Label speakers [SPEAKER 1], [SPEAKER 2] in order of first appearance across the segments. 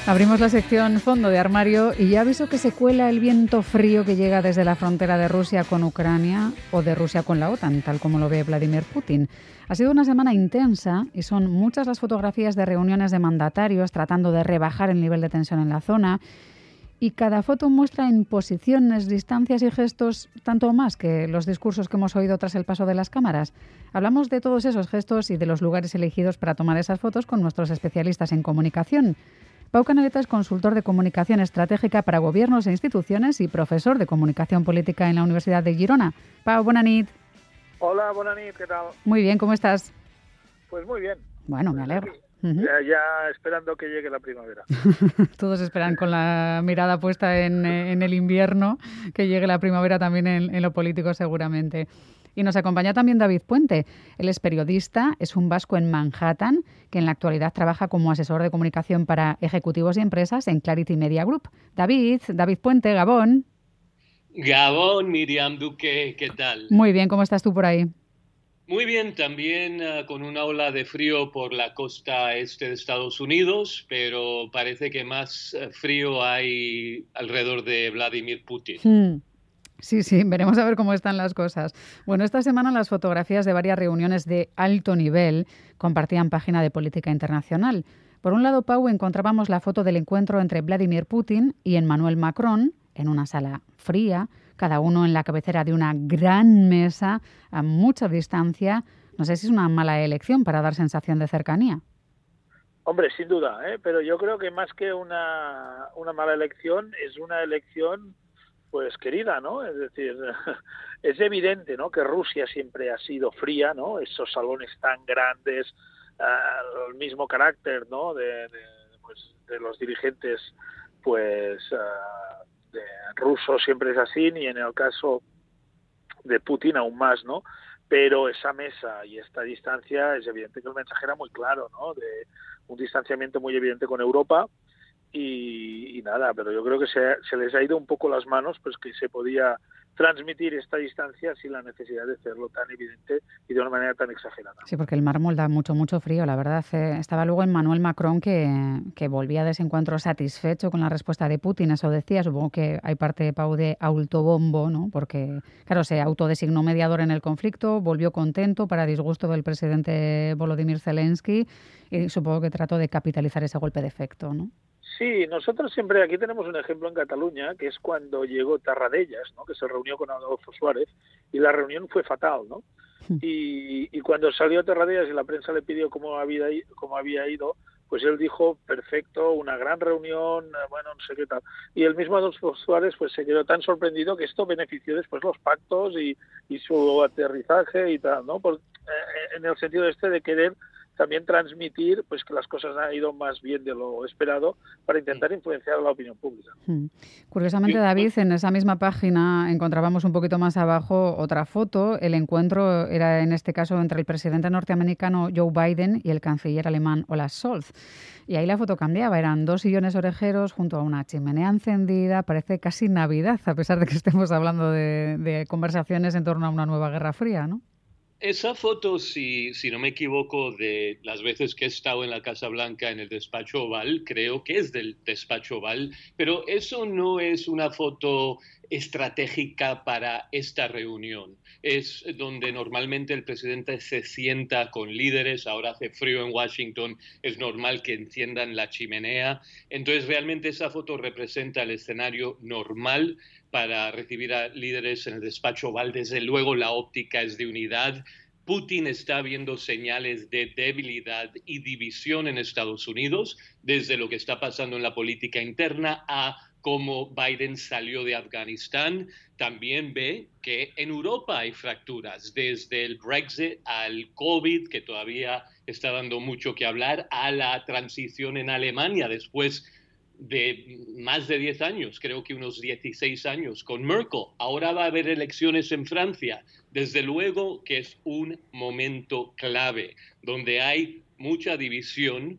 [SPEAKER 1] Abrimos la sección fondo de armario y ya aviso que se cuela el viento frío que llega desde la frontera de Rusia con Ucrania o de Rusia con la OTAN, tal como lo ve Vladimir Putin. Ha sido una semana intensa y son muchas las fotografías de reuniones de mandatarios tratando de rebajar el nivel de tensión en la zona. Y cada foto muestra en posiciones, distancias y gestos tanto o más que los discursos que hemos oído tras el paso de las cámaras. Hablamos de todos esos gestos y de los lugares elegidos para tomar esas fotos con nuestros especialistas en comunicación. Pau Canaleta es consultor de comunicación estratégica para gobiernos e instituciones y profesor de comunicación política en la Universidad de Girona. Pau, bona nit.
[SPEAKER 2] Hola, buenas noches, ¿qué tal?
[SPEAKER 1] Muy bien, ¿cómo estás?
[SPEAKER 2] Pues muy bien.
[SPEAKER 1] Bueno, me alegro.
[SPEAKER 2] Ya esperando que llegue la primavera.
[SPEAKER 1] Todos esperan con la mirada puesta en el invierno, que llegue la primavera también en lo político seguramente. Y nos acompaña también David Puente. Él es periodista, es un vasco en Manhattan, que en la actualidad trabaja como asesor de comunicación para ejecutivos y empresas en Clarity Media Group. David Puente, Gabón.
[SPEAKER 3] Gabón, Miriam Duque, ¿qué tal?
[SPEAKER 1] Muy bien, ¿cómo estás tú por ahí?
[SPEAKER 3] Muy bien, también con una ola de frío por la costa este de Estados Unidos, pero parece que más frío hay alrededor de Vladimir Putin.
[SPEAKER 1] Sí, veremos a ver cómo están las cosas. Bueno, esta semana las fotografías de varias reuniones de alto nivel compartían página de política internacional. Por un lado, Pau, encontrábamos la foto del encuentro entre Vladimir Putin y Emmanuel Macron en una sala fría, cada uno en la cabecera de una gran mesa a mucha distancia. No sé si es una mala elección para dar sensación de cercanía.
[SPEAKER 2] Hombre, sin duda, pero yo creo que más que una mala elección, es una elección pues querida, ¿no? Es decir, es evidente, ¿no?, que Rusia siempre ha sido fría, ¿no? Esos salones tan grandes, el mismo carácter, ¿no?, de los dirigentes, pues, de rusos siempre es así, y en el caso de Putin aún más, ¿no? Pero esa mesa y esta distancia es evidente que el mensaje era muy claro, ¿no?, de un distanciamiento muy evidente con Europa. Y nada, pero yo creo que se les ha ido un poco las manos, pues que se podía transmitir esta distancia sin la necesidad de hacerlo tan evidente y de una manera tan exagerada.
[SPEAKER 1] Sí, porque el mármol da mucho frío, la verdad. Estaba luego Emmanuel Macron que volvía de ese encuentro satisfecho con la respuesta de Putin, eso decía. Supongo que hay parte, Pau, de autobombo, ¿no? Porque, claro, se autodesignó mediador en el conflicto, volvió contento para disgusto del presidente Volodymyr Zelensky y supongo que trató de capitalizar ese golpe de efecto, ¿no?
[SPEAKER 2] Sí, nosotros siempre aquí tenemos un ejemplo en Cataluña, que es cuando llegó Tarradellas, ¿no?, que se reunió con Adolfo Suárez, y la reunión fue fatal, ¿no? Y cuando salió Tarradellas y la prensa le pidió cómo había ido, pues él dijo, perfecto, una gran reunión, bueno, no sé qué tal. Y el mismo Adolfo Suárez pues se quedó tan sorprendido que esto benefició después los pactos y su aterrizaje y tal, ¿no? En el sentido este de querer también transmitir pues que las cosas han ido más bien de lo esperado para intentar influenciar a la opinión pública.
[SPEAKER 1] Curiosamente, David, en esa misma página encontrábamos un poquito más abajo otra foto. El encuentro era en este caso entre el presidente norteamericano Joe Biden y el canciller alemán Olaf Scholz. Y ahí la foto cambiaba, eran dos sillones orejeros junto a una chimenea encendida, parece casi Navidad, a pesar de que estemos hablando de conversaciones en torno a una nueva Guerra Fría, ¿no?
[SPEAKER 3] Esa foto, si no me equivoco, de las veces que he estado en la Casa Blanca en el despacho Oval, creo que es del despacho Oval, pero eso no es una foto estratégica para esta reunión. Es donde normalmente el presidente se sienta con líderes, ahora hace frío en Washington, es normal que enciendan la chimenea. Entonces, realmente esa foto representa el escenario normal para recibir a líderes en el despacho Oval. Desde luego la óptica es de unidad. Putin está viendo señales de debilidad y división en Estados Unidos, desde lo que está pasando en la política interna a cómo Biden salió de Afganistán. También ve que en Europa hay fracturas, desde el Brexit al COVID, que todavía está dando mucho que hablar, a la transición en Alemania después de más de 10 años, creo que unos 16 años, con Merkel. Ahora va a haber elecciones en Francia. Desde luego que es un momento clave, donde hay mucha división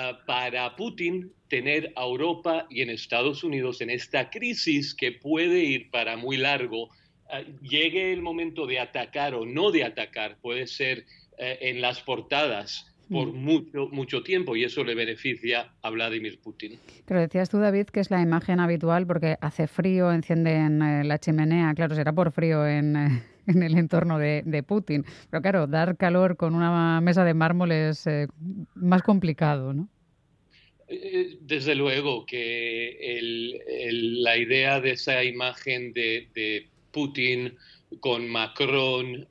[SPEAKER 3] para Putin tener a Europa y en Estados Unidos en esta crisis que puede ir para muy largo. Llegue el momento de atacar o no de atacar, puede ser en las portadas por mucho tiempo, y eso le beneficia a Vladimir Putin.
[SPEAKER 1] Pero decías tú, David, que es la imagen habitual porque hace frío, encienden la chimenea, claro, será por frío en el entorno de Putin. Pero claro, dar calor con una mesa de mármol es más complicado, ¿no?
[SPEAKER 3] Desde luego que la idea de esa imagen de Putin con Macron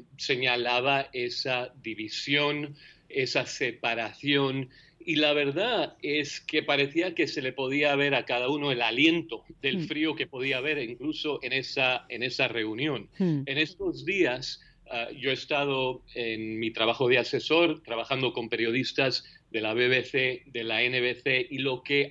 [SPEAKER 3] señalaba esa división, esa separación, y la verdad es que parecía que se le podía ver a cada uno el aliento del frío que podía haber incluso en esa reunión. En estos días yo he estado en mi trabajo de asesor, trabajando con periodistas de la BBC, de la NBC, y lo que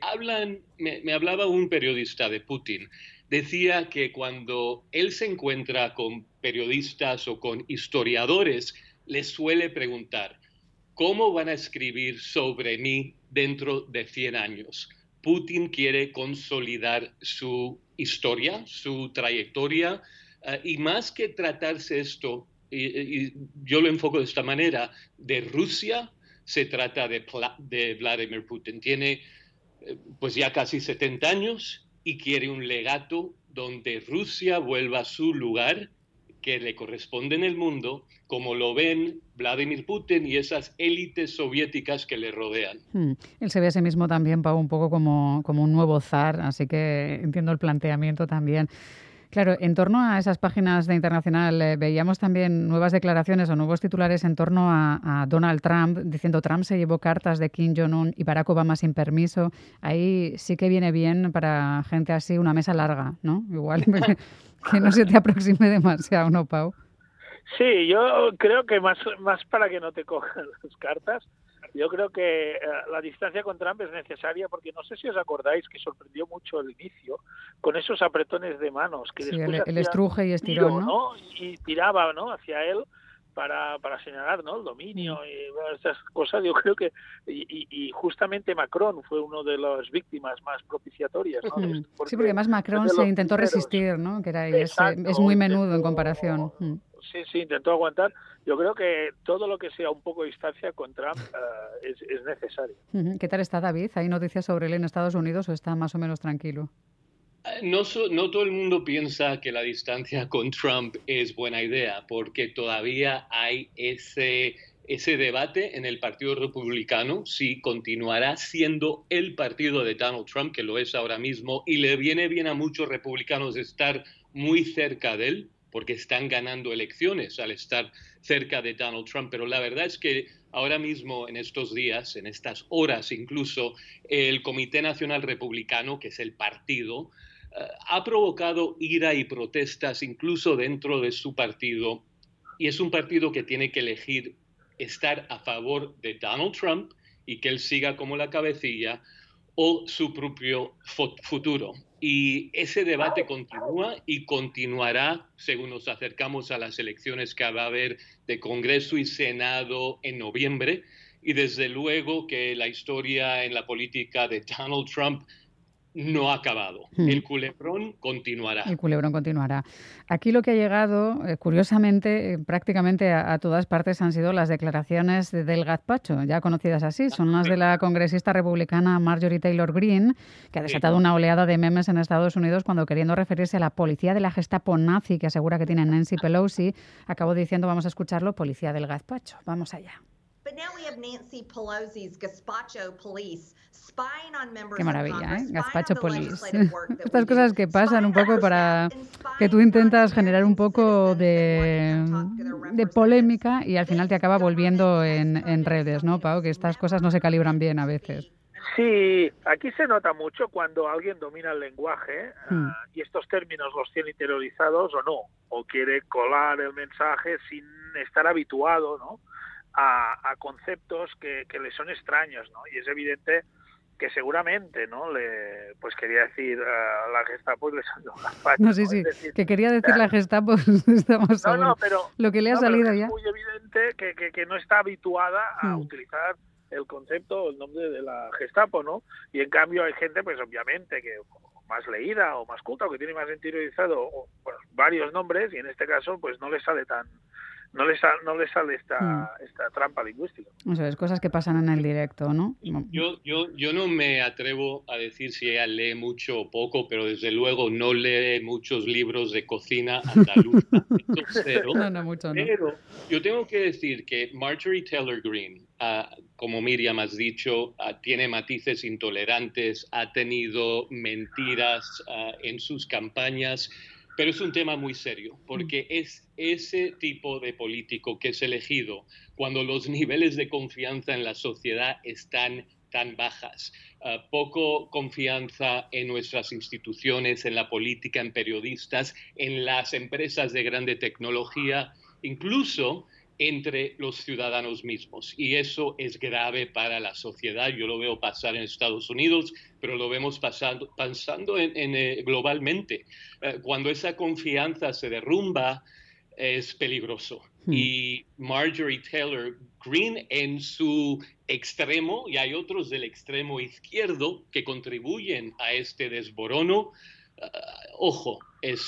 [SPEAKER 3] me hablaba un periodista de Putin. Decía que cuando él se encuentra con periodistas o con historiadores, les suele preguntar, ¿cómo van a escribir sobre mí dentro de 100 años? Putin quiere consolidar su historia, su trayectoria, y más que tratarse esto, y yo lo enfoco de esta manera, de Rusia, se trata de Vladimir Putin. Tiene pues ya casi 70 años y quiere un legato donde Rusia vuelva a su lugar que le corresponde en el mundo, como lo ven Vladimir Putin y esas élites soviéticas que le rodean.
[SPEAKER 1] Él se ve a sí mismo también, Pau, un poco como un nuevo zar, así que entiendo el planteamiento también. Claro, en torno a esas páginas de Internacional veíamos también nuevas declaraciones o nuevos titulares en torno a Donald Trump, diciendo Trump se llevó cartas de Kim Jong-un y Barack Obama sin permiso. Ahí sí que viene bien para gente así una mesa larga, ¿no? Igual que no se te aproxime demasiado, ¿no, Pau?
[SPEAKER 2] Sí, yo creo que más para que no te cojan las cartas. Yo creo que la distancia con Trump es necesaria porque no sé si os acordáis que sorprendió mucho el inicio con esos apretones de manos que
[SPEAKER 1] sí,
[SPEAKER 2] después
[SPEAKER 1] el estruje y estirón,
[SPEAKER 2] ¿no? Y tiraba, ¿no?, hacia él para señalar, ¿no?, el dominio y estas cosas. Yo creo que y justamente Macron fue uno de las víctimas más propiciatorias, ¿no?
[SPEAKER 1] Sí, porque además Macron se intentó resistir, ¿no? Que era es muy menudo en comparación.
[SPEAKER 2] Sí, intentó aguantar. Yo creo que todo lo que sea un poco de distancia con Trump es necesario.
[SPEAKER 1] ¿Qué tal está David? ¿Hay noticias sobre él en Estados Unidos o está más o menos tranquilo?
[SPEAKER 3] No todo el mundo piensa que la distancia con Trump es buena idea, porque todavía hay ese debate en el Partido Republicano si continuará siendo el partido de Donald Trump, que lo es ahora mismo, y le viene bien a muchos republicanos estar muy cerca de él, porque están ganando elecciones al estar cerca de Donald Trump. Pero la verdad es que ahora mismo, en estos días, en estas horas incluso, el Comité Nacional Republicano, que es el partido, ha provocado ira y protestas incluso dentro de su partido, y es un partido que tiene que elegir estar a favor de Donald Trump y que él siga como la cabecilla, o su propio futuro. Y ese debate continúa y continuará según nos acercamos a las elecciones que va a haber de Congreso y Senado en noviembre. Y desde luego que la historia en la política de Donald Trump no ha acabado. El culebrón continuará.
[SPEAKER 1] El culebrón continuará. Aquí lo que ha llegado, curiosamente, prácticamente a todas partes han sido las declaraciones del gazpacho, ya conocidas así. Son las de la congresista republicana Marjorie Taylor Greene, que ha desatado una oleada de memes en Estados Unidos cuando, queriendo referirse a la policía de la Gestapo nazi que asegura que tiene Nancy Pelosi, acabó diciendo, vamos a escucharlo, policía del gazpacho. Vamos allá. Qué maravilla, ¿eh? Gazpacho Police. Estas cosas que pasan un poco para que tú intentas generar un poco de polémica y al final te acaba volviendo en redes, ¿no, Pau? Que estas cosas no se calibran bien a veces.
[SPEAKER 2] Sí, aquí se nota mucho cuando alguien domina el lenguaje y estos términos los tiene interiorizados o no, o quiere colar el mensaje sin estar habituado, ¿no?, a conceptos que le son extraños, ¿no? Y es evidente que seguramente, ¿no?, pues quería decir la Gestapo y le salió gazpacho.
[SPEAKER 1] No, sí, sí, decir, que quería decir la Gestapo, estamos seguros.
[SPEAKER 2] Pero
[SPEAKER 1] lo que le ha salido ya.
[SPEAKER 2] Es muy evidente que no está habituada a utilizar el concepto o el nombre de la Gestapo, ¿no? Y en cambio hay gente, pues obviamente, que más leída o más culta o que tiene más interiorizado varios nombres y en este caso pues no le sale tan no le sale esta trampa lingüística.
[SPEAKER 1] Eso es, cosas que pasan en el directo, ¿no?
[SPEAKER 3] Yo no me atrevo a decir si ella lee mucho o poco, pero desde luego no lee muchos libros de cocina andaluza. Cero.
[SPEAKER 1] No, mucho no.
[SPEAKER 3] Pero yo tengo que decir que Marjorie Taylor Greene, como Miriam has dicho, tiene matices intolerantes, ha tenido mentiras en sus campañas. Pero es un tema muy serio, porque es ese tipo de político que es elegido cuando los niveles de confianza en la sociedad están tan bajas. Poco confianza en nuestras instituciones, en la política, en periodistas, en las empresas de grande tecnología, incluso entre los ciudadanos mismos. Y eso es grave para la sociedad. Yo lo veo pasar en Estados Unidos, pero lo vemos pasando globalmente. Cuando esa confianza se derrumba, es peligroso. Y Marjorie Taylor Greene en su extremo, y hay otros del extremo izquierdo que contribuyen a este desborono. Ojo,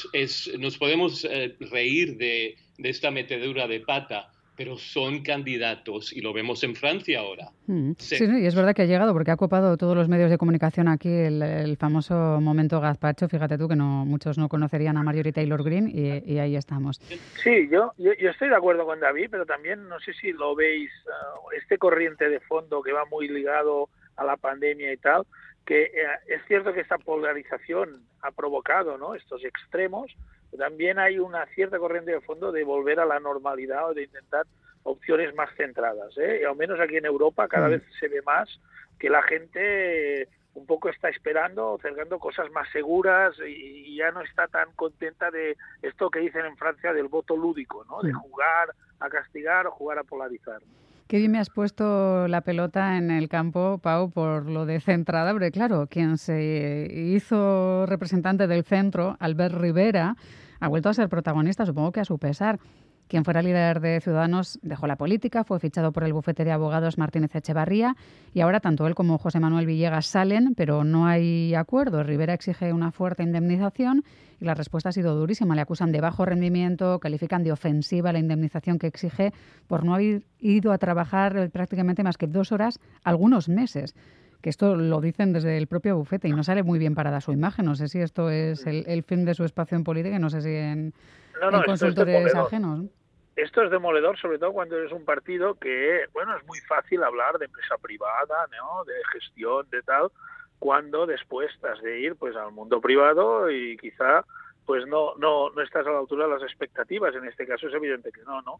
[SPEAKER 3] nos podemos reír de esta metedura de pata, pero son candidatos y lo vemos en Francia ahora.
[SPEAKER 1] Sí, y es verdad que ha llegado porque ha copado todos los medios de comunicación aquí el famoso momento gazpacho. Fíjate tú que muchos no conocerían a Marjorie Taylor Greene y ahí estamos.
[SPEAKER 2] Sí, yo estoy de acuerdo con David, pero también no sé si lo veis, este corriente de fondo que va muy ligado a la pandemia y tal, que es cierto que esta polarización ha provocado, ¿no?, estos extremos. También hay una cierta corriente de fondo de volver a la normalidad o de intentar opciones más centradas, ¿eh? Y al menos aquí en Europa cada vez se ve más que la gente un poco está esperando, cercando cosas más seguras y ya no está tan contenta de esto que dicen en Francia del voto lúdico, ¿no?, de jugar a castigar o jugar a polarizar.
[SPEAKER 1] Qué bien me has puesto la pelota en el campo, Pau, por lo de centrada, porque claro, quien se hizo representante del centro, Albert Rivera, ha vuelto a ser protagonista, supongo que a su pesar. Quien fuera líder de Ciudadanos dejó la política, fue fichado por el bufete de abogados Martínez Echevarría y ahora tanto él como José Manuel Villegas salen, pero no hay acuerdo. Rivera exige una fuerte indemnización y la respuesta ha sido durísima. Le acusan de bajo rendimiento, califican de ofensiva la indemnización que exige por no haber ido a trabajar prácticamente más que 2 horas algunos meses. Que esto lo dicen desde el propio bufete y no sale muy bien parada su imagen. No sé si esto es el fin de su espacio en política y no sé si en consultores ajenos.
[SPEAKER 2] Esto es demoledor, sobre todo cuando es un partido que, bueno, es muy fácil hablar de empresa privada, ¿no?, de gestión, de tal, cuando después has de ir pues al mundo privado y quizá pues no estás a la altura de las expectativas. En este caso es evidente que no,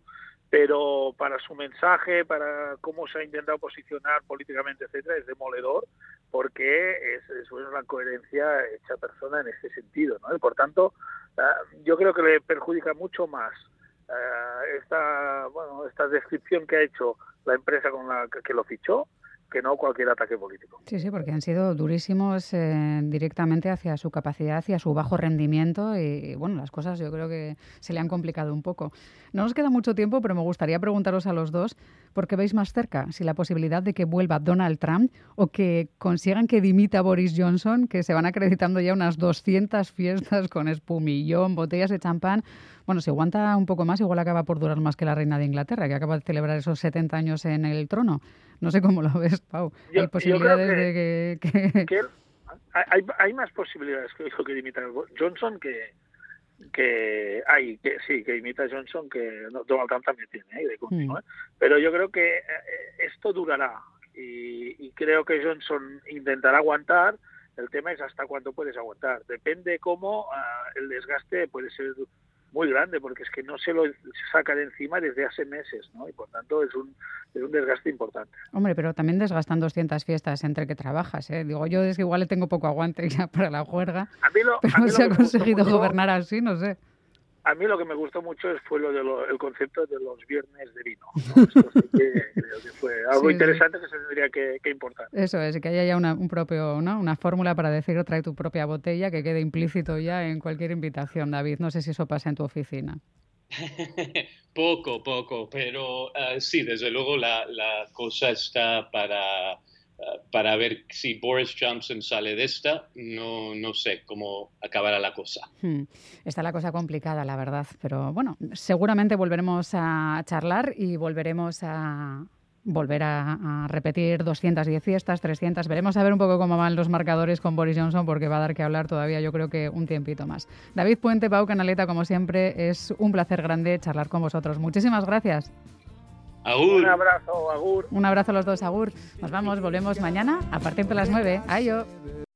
[SPEAKER 2] pero para su mensaje, para cómo se ha intentado posicionar políticamente, etcétera, es demoledor porque es una coherencia hecha persona en este sentido, ¿no? Y por tanto, yo creo que le perjudica mucho más esta descripción que ha hecho la empresa con la que lo fichó, que no cualquier ataque político.
[SPEAKER 1] Sí, porque han sido durísimos directamente hacia su capacidad, hacia su bajo rendimiento y, bueno, las cosas yo creo que se le han complicado un poco. No nos queda mucho tiempo, pero me gustaría preguntaros a los dos por qué veis más cerca, si la posibilidad de que vuelva Donald Trump o que consigan que dimita Boris Johnson, que se van acreditando ya unas 200 fiestas con espumillón, botellas de champán. Bueno, si aguanta un poco más, igual acaba por durar más que la reina de Inglaterra, que acaba de celebrar esos 70 años en el trono. No sé cómo lo ves, Pau. ¿Hay posibilidades de que...
[SPEAKER 2] Hay más posibilidades que dimita Johnson que imita a Johnson, que Donald Trump también tiene, de continuo. Pero yo creo que esto durará y creo que Johnson intentará aguantar. El tema es hasta cuánto puedes aguantar. Depende cómo el desgaste puede ser muy grande, porque es que no se lo saca de encima desde hace meses, ¿no? Y por tanto es un desgaste importante.
[SPEAKER 1] Hombre, pero también desgastan 200 fiestas entre que trabajas, ¿eh? Digo, yo es que igual le tengo poco aguante ya para la juerga, pero se ha conseguido gobernar así, no sé.
[SPEAKER 2] A mí lo que me gustó mucho fue el concepto de los viernes de vino, ¿no? Esto sí que creo que fue algo interesante que se tendría que importar.
[SPEAKER 1] Eso es, que haya ya una fórmula para decir trae tu propia botella, que quede implícito ya en cualquier invitación, David. No sé si eso pasa en tu oficina.
[SPEAKER 3] Poco, pero sí, desde luego la cosa está para ver si Boris Johnson sale de esta. No sé cómo acabará la cosa.
[SPEAKER 1] Está la cosa complicada, la verdad, pero bueno, seguramente volveremos a charlar y volveremos a repetir 210 fiestas, 300. Veremos a ver un poco cómo van los marcadores con Boris Johnson, porque va a dar que hablar todavía, yo creo que un tiempito más. David Puente, Pau Canaleta, como siempre, es un placer grande charlar con vosotros. Muchísimas gracias.
[SPEAKER 3] Agur.
[SPEAKER 2] Un abrazo, agur.
[SPEAKER 1] Un abrazo a los dos, agur. Nos vamos, volvemos mañana a partir de las 9. Ayo.